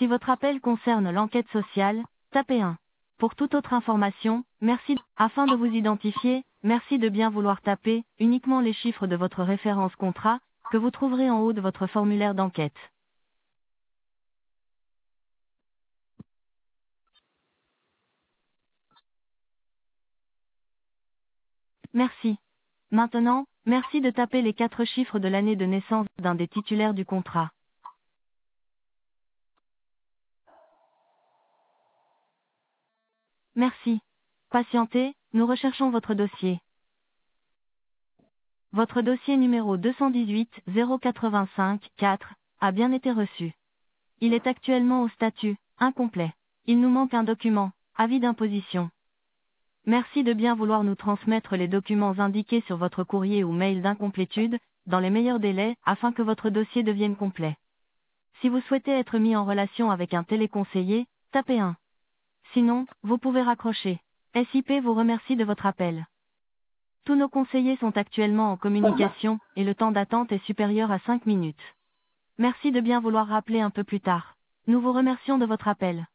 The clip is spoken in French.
Si votre appel concerne l'enquête sociale, tapez 1. Pour toute autre information, merci. Afin de vous identifier, merci de bien vouloir taper uniquement les chiffres de votre référence contrat, que vous trouverez en haut de votre formulaire d'enquête. Merci. Maintenant, merci de taper les 4 chiffres de l'année de naissance d'un des titulaires du contrat. Merci. Patientez, nous recherchons votre dossier. Votre dossier numéro 218 085 4 a bien été reçu. Il est actuellement au statut incomplet. Il nous manque un document, avis d'imposition. Merci de bien vouloir nous transmettre les documents indiqués sur votre courrier ou mail d'incomplétude, dans les meilleurs délais, afin que votre dossier devienne complet. Si vous souhaitez être mis en relation avec un téléconseiller, tapez 1. Sinon, vous pouvez raccrocher. SIP vous remercie de votre appel. Tous nos conseillers sont actuellement en communication, et le temps d'attente est supérieur à 5 minutes. Merci de bien vouloir rappeler un peu plus tard. Nous vous remercions de votre appel.